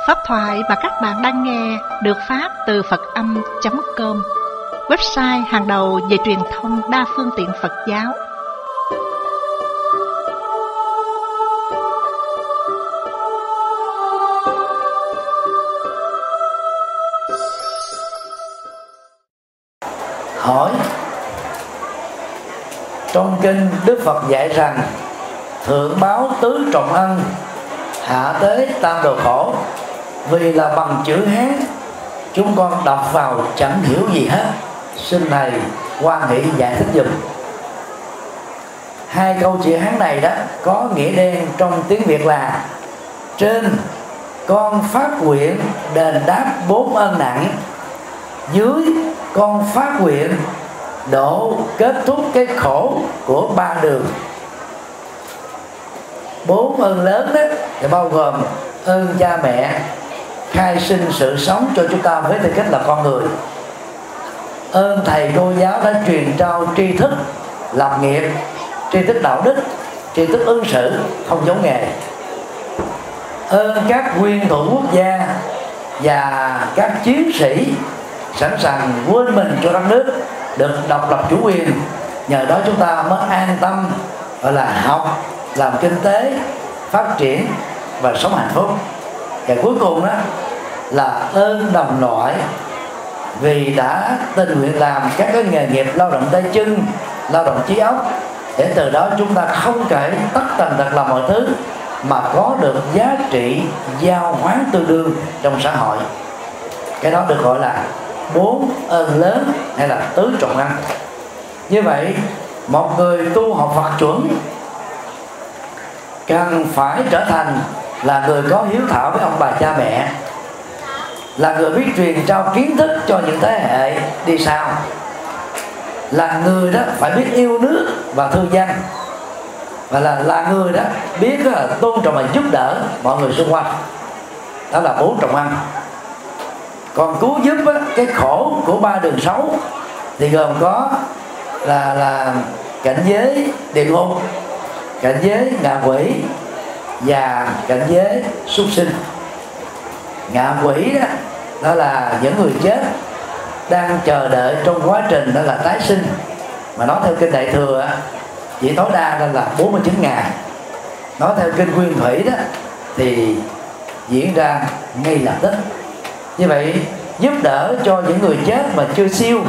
Pháp thoại mà các bạn đang nghe được phát từ Phật-âm.com, website hàng đầu về truyền thông đa phương tiện Phật giáo. Hỏi: trong kinh Đức Phật dạy rằng thượng báo tứ trọng ân, hạ tế tam đồ khổ. Vì là bằng chữ Hán, chúng con đọc vào chẳng hiểu gì hết, xin thầy quan nghị giải thích giùm. Hai câu chữ Hán này đó có nghĩa đen trong tiếng Việt là: trên con phát nguyện đền đáp 4 ân nặng, dưới con phát nguyện độ kết thúc cái khổ của 3 đường. 4 ơn lớn đó thì bao gồm ơn cha mẹ khai sinh sự sống cho chúng ta với tư cách là con người, ơn thầy cô giáo đã truyền trao tri thức lập nghiệp, tri thức đạo đức, tri thức ứng xử không giống nghề, ơn các nguyên thủ quốc gia và các chiến sĩ sẵn sàng quên mình cho đất nước được độc lập chủ quyền. Nhờ đó chúng ta mới an tâm gọi là học, làm kinh tế, phát triển và sống hạnh phúc. Và cuối cùng đó là ơn đồng loại, vì đã tình nguyện làm các cái nghề nghiệp lao động tay chân, lao động trí óc, để từ đó chúng ta không kể tất tần tật là mọi thứ mà có được giá trị giao hoán tương đương trong xã hội. Cái đó được gọi là 4 ơn lớn hay là tứ trọng ân. Như vậy một người tu học Phật chuẩn cần phải trở thành là người có hiếu thảo với ông bà cha mẹ, là người biết truyền trao kiến thức cho những thế hệ đi sau, là người đó phải biết yêu nước và thương dân, và là người đó biết là tôn trọng và giúp đỡ mọi người xung quanh. Đó là 4 trọng ân. Còn cứu giúp á, cái khổ của 3 đường xấu thì gồm có là cảnh giới địa ngục, cảnh giới ngạ quỷ và cảnh giới súc sinh. Ngạ quỷ đó, đó là những người chết đang chờ đợi trong quá trình đó là tái sinh, mà nói theo kinh Đại Thừa chỉ tối đa là 49 ngày. Nói theo kinh Nguyên Thủy đó thì diễn ra ngay lập tức. Như vậy giúp đỡ cho những người chết mà chưa siêu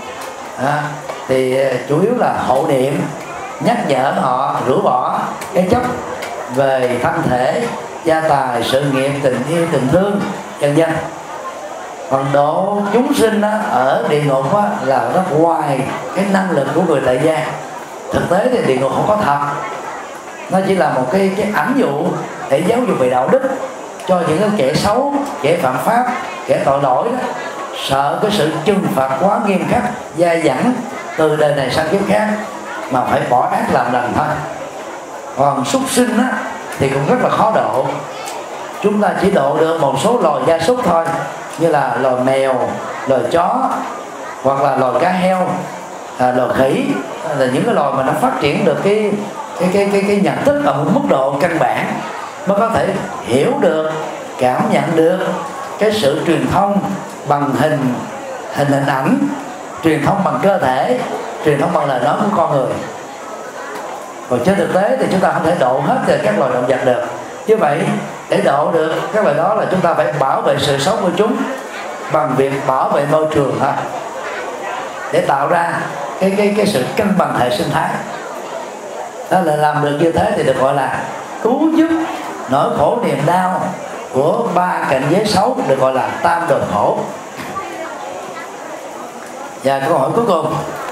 thì chủ yếu là hộ niệm, nhắc nhở họ rũ bỏ cái chấp về thân thể, gia tài, sự nghiệp, tình yêu, tình thương, vân vân. Còn độ chúng sinh ở địa ngục là nó ngoài cái năng lực của người tại gia. Thực tế thì địa ngục không có thật, nó chỉ là một cái ảnh dụ để giáo dục về đạo đức cho những cái kẻ xấu, kẻ phạm pháp, kẻ tội lỗi đó, sợ cái sự trừng phạt quá nghiêm khắc, dai dẳng từ đời này sang kiếp khác mà phải bỏ ác làm lành thôi. Còn súc sinh thì cũng rất là khó độ. Chúng ta chỉ độ được một số loài gia súc thôi, như là loài mèo, loài chó, hoặc là loài cá heo, loài khỉ, là những cái loài mà nó phát triển được cái nhận thức ở một mức độ căn bản mới có thể hiểu được, cảm nhận được cái sự truyền thông bằng hình ảnh, truyền thông bằng cơ thể, truyền thông bằng lời nói của con người. Còn trên thực tế thì chúng ta không thể độ hết các loài động vật được. Như vậy để độ được các loài đó là chúng ta phải bảo vệ sự sống của chúng bằng việc bảo vệ môi trường thôi, để tạo ra cái sự cân bằng hệ sinh thái. Đó là làm được như thế thì được gọi là cứu giúp nỗi khổ niềm đau của 3 cảnh giới xấu, được gọi là tam đồ khổ. Và câu hỏi cuối cùng: